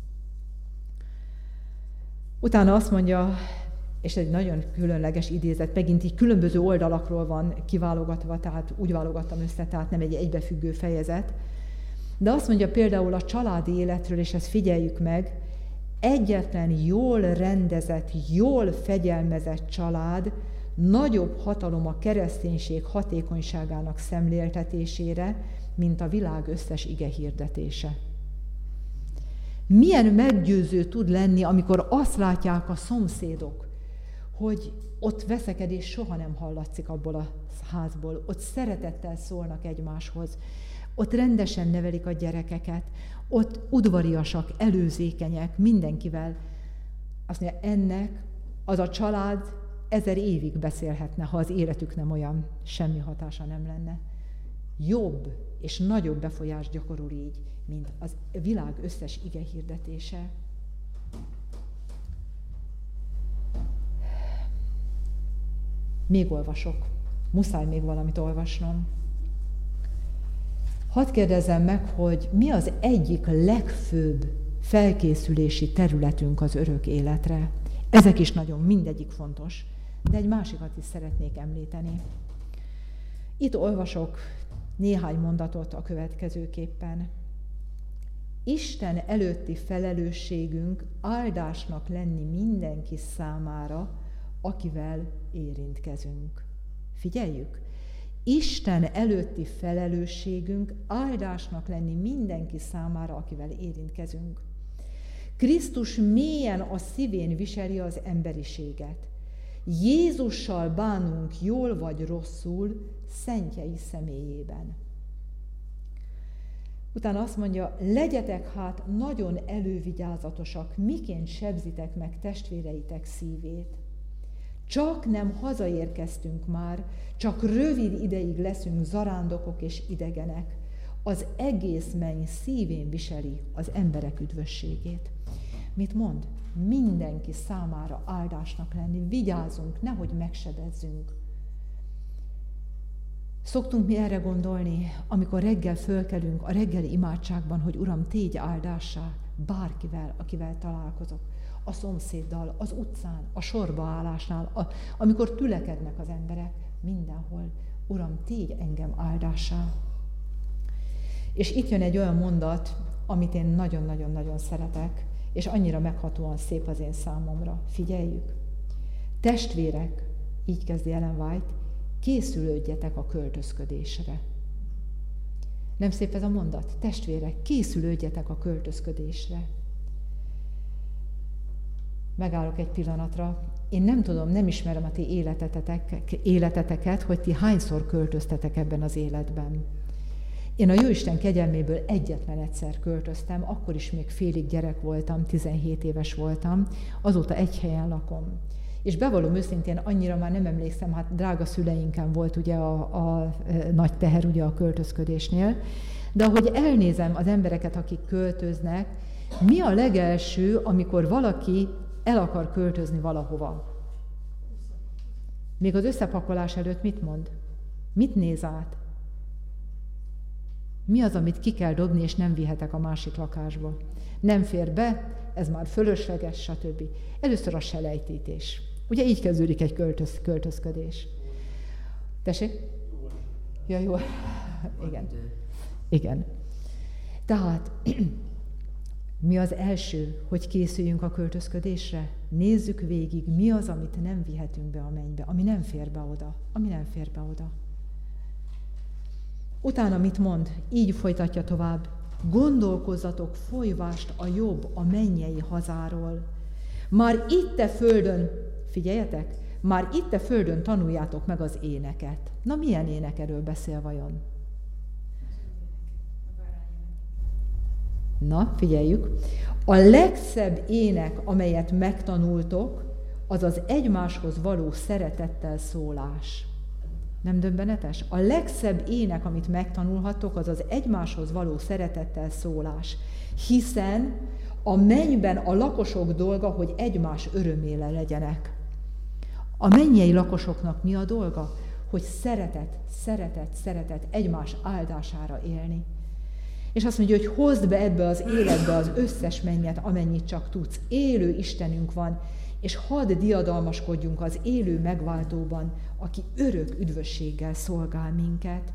Utána azt mondja, és egy nagyon különleges idézet, megint így különböző oldalakról van kiválogatva, tehát úgy válogattam össze, tehát nem egy egybefüggő fejezet, de azt mondja például a családi életről, és ezt figyeljük meg, egyetlen jól rendezett, jól fegyelmezett család nagyobb hatalom a kereszténység hatékonyságának szemléltetésére, mint a világ összes ige hirdetése. Milyen meggyőző tud lenni, amikor azt látják a szomszédok, hogy ott veszekedés soha nem hallatszik abból a házból, ott szeretettel szólnak egymáshoz. Ott rendesen nevelik a gyerekeket, ott udvariasak, előzékenyek, mindenkivel. Azt mondja, ennek az a család 1000 évig beszélhetne, ha az életük nem olyan, semmi hatása nem lenne. Jobb és nagyobb befolyást gyakorol így, mint az világ összes ige hirdetése. Még olvasok. Muszáj még valamit olvasnom. Hadd kérdezzem meg, hogy mi az egyik legfőbb felkészülési területünk az örök életre. Ezek is nagyon mindegyik fontos, de egy másikat is szeretnék említeni. Itt olvasok néhány mondatot a következőképpen. Isten előtti felelősségünk áldásnak lenni mindenki számára, akivel érintkezünk. Figyeljük! Isten előtti felelősségünk áldásnak lenni mindenki számára, akivel érintkezünk. Krisztus mélyen a szívén viseli az emberiséget. Jézussal bánunk jól vagy rosszul, szentjei személyében. Utána azt mondja, legyetek hát nagyon elővigyázatosak, miként sebzitek meg testvéreitek szívét. Csak nem hazaérkeztünk már, csak rövid ideig leszünk zarándokok és idegenek. Az egész menny szívén viseli az emberek üdvösségét. Mit mond? Mindenki számára áldásnak lenni. Vigyázzunk, nehogy megsebezzünk. Szoktunk mi erre gondolni, amikor reggel fölkelünk a reggeli imádságban, hogy Uram, tégy áldássá bárkivel, akivel találkozok. A szomszéddal, az utcán, a sorbaállásnál, amikor tülekednek az emberek, mindenhol. Uram, tégy engem áldássá. És itt jön egy olyan mondat, amit én nagyon-nagyon-nagyon szeretek, és annyira meghatóan szép az én számomra. Figyeljük! Testvérek, így kezdi Ellen White, készülődjetek a költözködésre. Nem szép ez a mondat? Testvérek, készülődjetek a költözködésre. Megállok egy pillanatra. Én nem tudom, nem ismerem a ti életeteket, hogy ti hányszor költöztetek ebben az életben. Én a Jóisten kegyelméből egyetlen egyszer költöztem, akkor is még félig gyerek voltam, 17 éves voltam, azóta egy helyen lakom. És bevallom őszintén, annyira már nem emlékszem, hát drága szüleinken volt ugye a nagy teher ugye a költözködésnél, de ahogy elnézem az embereket, akik költöznek, mi a legelső, amikor valaki el akar költözni valahova? Még az összepakolás előtt mit mond? Mit néz át? Mi az, amit ki kell dobni, és nem vihetek a másik lakásba? Nem fér be, ez már fölösleges, stb. Először a selejtítés. Ugye így kezdődik egy költözködés. Tessék? Ja, jó. Igen. Igen. Tehát mi az első, hogy készüljünk a költözködésre? Nézzük végig, mi az, amit nem vihetünk be a mennybe, ami nem fér be oda, ami nem fér be oda. Utána mit mond? Így folytatja tovább. Gondolkozzatok folyvást a jobb, a mennyei hazáról. Már itt a földön, figyeljetek, már itt a földön tanuljátok meg az éneket. Na, milyen énekerről beszél vajon? Na, figyeljük. A legszebb ének, amelyet megtanultok, az az egymáshoz való szeretettel szólás. Nem döbbenetes? A legszebb ének, amit megtanulhattok, az az egymáshoz való szeretettel szólás. Hiszen a mennyben a lakosok dolga, hogy egymás örömére legyenek. A mennyei lakosoknak mi a dolga? Hogy szeretet egymás áldására élni. És azt mondja, hogy hozd be ebbe az életbe az összes mennyet, amennyit csak tudsz. Élő Istenünk van, és hadd diadalmaskodjunk az élő megváltóban, aki örök üdvösséggel szolgál minket.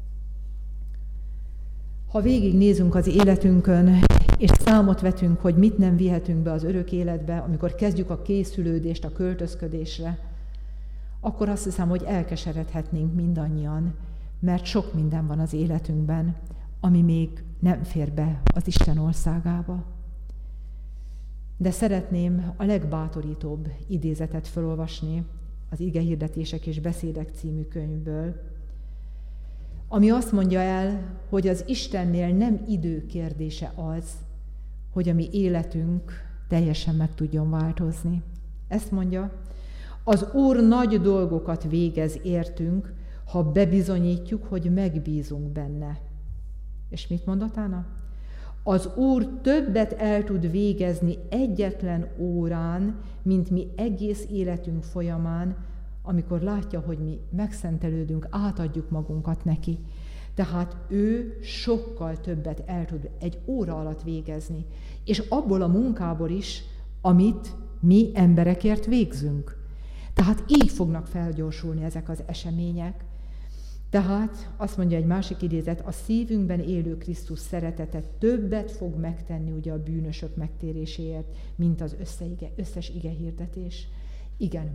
Ha végignézünk az életünkön, és számot vetünk, hogy mit nem vihetünk be az örök életbe, amikor kezdjük a készülődést a költözködésre, akkor azt hiszem, hogy elkeseredhetnénk mindannyian, mert sok minden van az életünkben, ami még nem fér be az Isten országába. De szeretném a legbátorítóbb idézetet felolvasni az Igehirdetések és beszédek című könyvből, ami azt mondja el, hogy az Istennél nem idő kérdése az, hogy a mi életünk teljesen meg tudjon változni. Ezt mondja, az Úr nagy dolgokat végez értünk, ha bebizonyítjuk, hogy megbízunk benne. És mit mond utána? Az Úr többet el tud végezni egyetlen órán, mint mi egész életünk folyamán, amikor látja, hogy mi megszentelődünk, átadjuk magunkat neki. Tehát ő sokkal többet el tud egy óra alatt végezni, és abból a munkából is, amit mi emberekért végzünk. Tehát így fognak felgyorsulni ezek az események. Tehát azt mondja egy másik idézet, a szívünkben élő Krisztus szeretete többet fog megtenni ugye a bűnösök megtéréséért, mint az összes igehirdetés. Igen,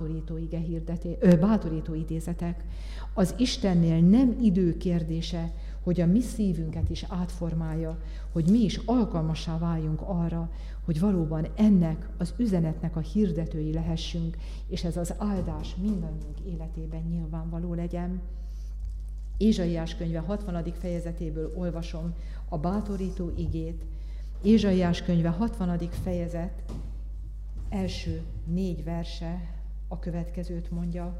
bátorító idézetek. Az Istennél nem idő kérdése, hogy a mi szívünket is átformálja, hogy mi is alkalmassá váljunk arra, hogy valóban ennek az üzenetnek a hirdetői lehessünk, és ez az áldás mindannyiunk életében nyilvánvaló legyen. Ézsaiás könyve 60. fejezetéből olvasom a bátorító igét. Ézsaiás könyve 60. fejezet első 4 verse a következőt mondja.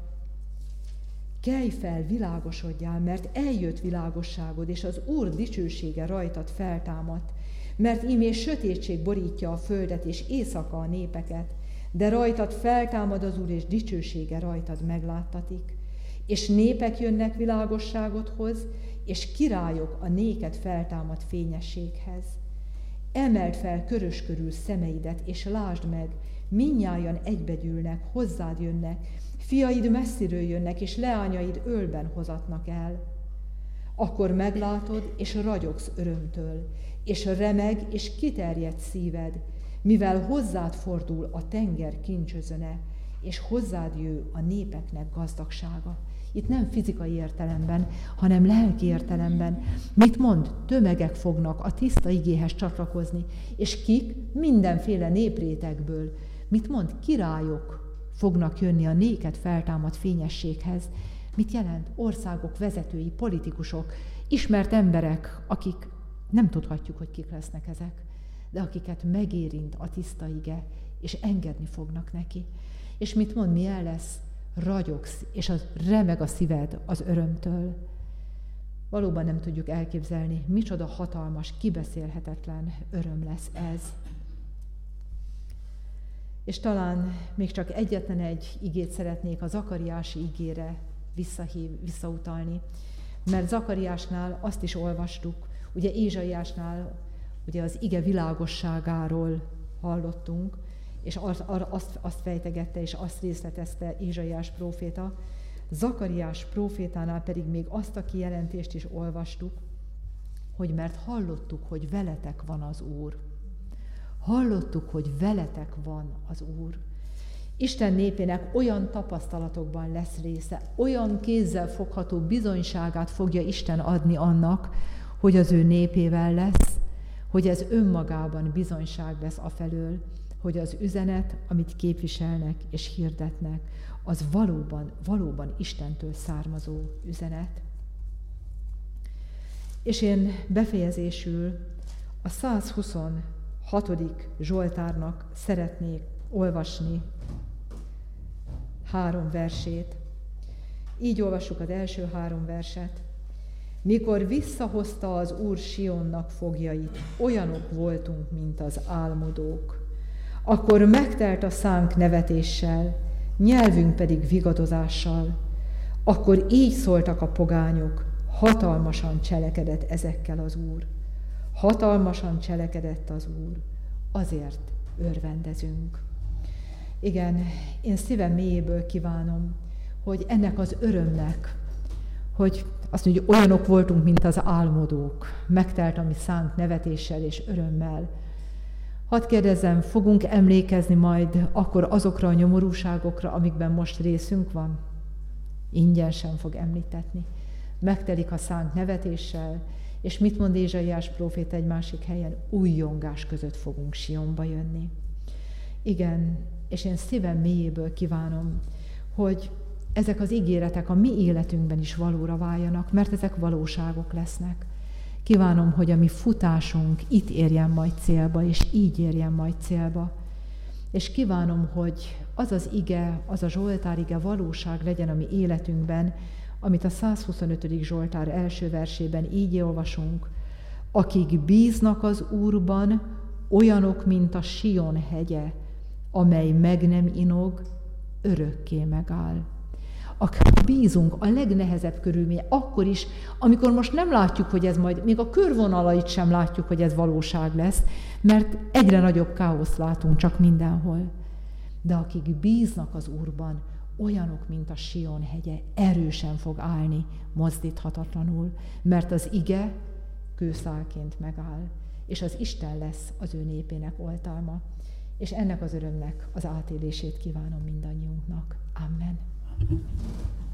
Kelj fel, világosodjál, mert eljött világosságod, és az Úr dicsősége rajtad feltámadt, mert ímé sötétség borítja a földet, és éjszaka a népeket, de rajtad feltámad az Úr, és dicsősége rajtad megláttatik. És népek jönnek világosságodhoz, és királyok a néked feltámad fényességhez. Emeld fel körös körül szemeidet, és lásd meg, mindnyájan egybegyűlnek, hozzád jönnek, fiaid messziről jönnek, és leányaid ölben hozatnak el. Akkor meglátod, és ragyogsz örömtől, és remeg, és kiterjed szíved, mivel hozzád fordul a tenger kincsözöne, és hozzád jő a népeknek gazdagsága. Itt nem fizikai értelemben, hanem lelki értelemben. Mit mond? Tömegek fognak a tiszta igéhez csatlakozni, és kik? Mindenféle néprétegből. Mit mond? Királyok fognak jönni a néked feltámadt fényességhez. Mit jelent? Országok vezetői, politikusok, ismert emberek, akik nem tudhatjuk, hogy kik lesznek ezek, de akiket megérint a tiszta ige, és engedni fognak neki. És mit mond, milyen lesz? Ragyogsz, és az remeg a szíved az örömtől. Valóban nem tudjuk elképzelni, micsoda hatalmas, kibeszélhetetlen öröm lesz ez. És talán még csak egyetlen egy igét szeretnék a zakariási igére visszautalni, mert Zakariásnál azt is olvastuk, ugye Ézsaiásnál ugye az ige világosságáról hallottunk, és azt fejtegette, és azt részletezte Ézsaiás próféta. Zakariás prófétánál pedig még azt a kijelentést is olvastuk, hogy mert hallottuk, hogy veletek van az Úr. Hallottuk, hogy veletek van az Úr. Isten népének olyan tapasztalatokban lesz része, olyan kézzel fogható bizonyságát fogja Isten adni annak, hogy az ő népével lesz, hogy ez önmagában bizonyság lesz afelől, hogy az üzenet, amit képviselnek és hirdetnek, az valóban Istentől származó üzenet. És én befejezésül a 126. Zsoltárnak szeretnék olvasni 3 versét. Így olvassuk az első 3 verset. Mikor visszahozta az Úr Sionnak foglyait, olyanok voltunk, mint az álmodók. Akkor megtelt a szánk nevetéssel, nyelvünk pedig vigadozással. Akkor így szóltak a pogányok, hatalmasan cselekedett ezekkel az Úr. Hatalmasan cselekedett az Úr, azért örvendezünk. Igen, én szívem mélyéből kívánom, hogy ennek az örömnek, hogy azt mondja, hogy olyanok voltunk, mint az álmodók, megtelt a mi szánk nevetéssel és örömmel. Hadd kérdezzem, fogunk emlékezni majd akkor azokra a nyomorúságokra, amikben most részünk van? Ingyen sem fog említetni. Megtelik a szánk nevetéssel, és mit mond Ézsaiás próféta egy másik helyen? Újjongás között fogunk Sionba jönni. Igen, és én szívem mélyéből kívánom, hogy ezek az ígéretek a mi életünkben is valóra váljanak, mert ezek valóságok lesznek. Kívánom, hogy a mi futásunk itt érjen majd célba, és így érjen majd célba. És kívánom, hogy az az ige, az a Zsoltár ige valóság legyen a mi életünkben, amit a 125. Zsoltár első versében így olvasunk. Akik bíznak az Úrban, olyanok, mint a Sion hegye, amely meg nem inog, örökké megáll. Akik bízunk a legnehezebb körülmény, akkor is, amikor most nem látjuk, hogy ez majd, még a körvonalait sem látjuk, hogy ez valóság lesz, mert egyre nagyobb káoszt látunk csak mindenhol. De akik bíznak az Úrban, olyanok, mint a Sion hegye, erősen fog állni, mozdíthatatlanul, mert az ige kőszálként megáll, és az Isten lesz az ő népének oltalma. És ennek az örömnek az átélését kívánom mindannyiunknak. Amen.